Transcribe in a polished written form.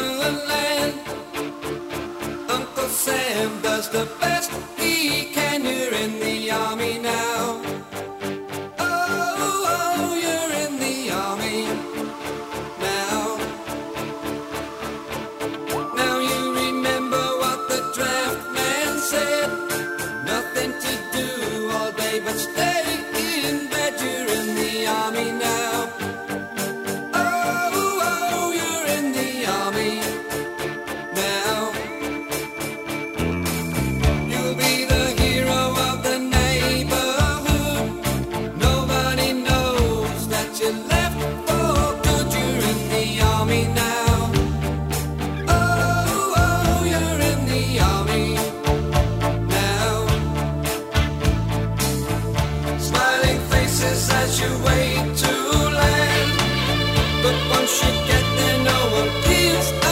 motherland. Uncle Sam does the best he can. You're in the army now. Oh, oh, you're in the army now. Now you remember what the draft man said. Nothing to do all day but stay in bed. You're in the army now. Oh, oh, you're in the army now. You'll be the hero of the neighborhood. Nobody knows that you left for good. You're in the army now. Oh, oh, you're in the army now. Smiling faces as you wait to land. But once you get there, no one gives a